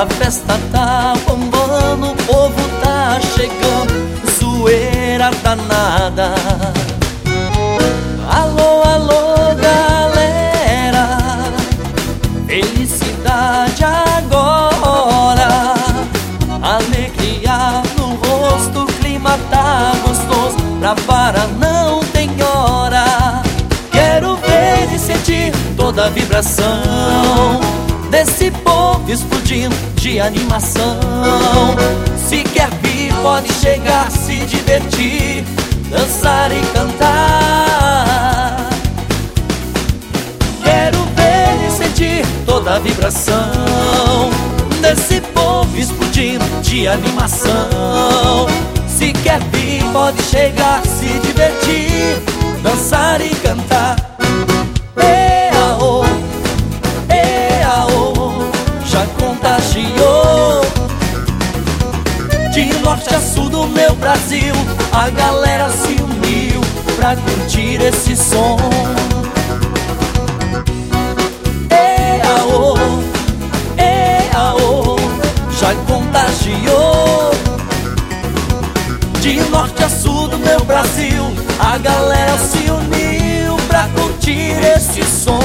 A festa tá bombando, o povo tá chegando, zoeira danada. Alô, alô, galera, felicidade agora, alegria no rosto, o clima tá gostoso, pra parar não tem hora. Quero ver e sentir toda a vibração desse povo explodindo de animação. Se quer vir, pode chegar, se divertir, dançar e cantar. Quero ver e sentir toda a vibração desse povo explodindo de animação. Se quer vir, pode chegar, se divertir, dançar e cantar. Ê-a-ô, ê-a-ô, já contagiou. De norte a sul do meu Brasil, a galera se uniu pra curtir esse som. Ê-a-ô, ê-a-ô, já contagiou. De norte a sul do meu Brasil, a galera se uniu pra curtir esse som.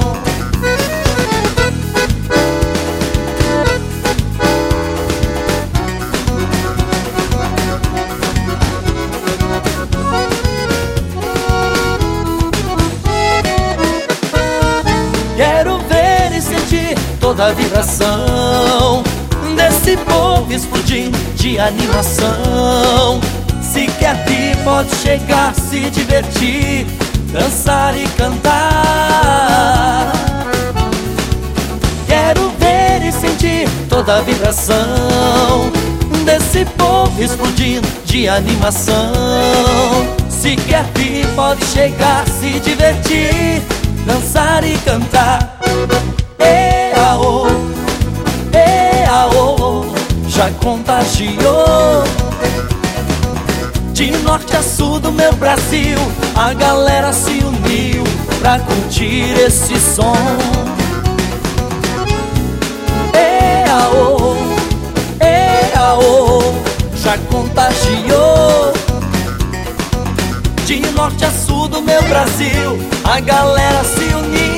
Quero ver e sentir toda a vibração desse povo explodindo de animação. Se quer vir, pode chegar, se divertir, dançar e cantar. Quero ver e sentir toda a vibração desse povo explodindo de animação. Se quer vir, pode chegar, se divertir, dançar e cantar. Ê-a-ô, ê-a-ô, já contagiou. De norte a sul do meu Brasil, a galera se uniu pra curtir esse som. Ê-a-ô, ê-a-ô, já contagiou. De norte a sul do meu Brasil, a galera se uniu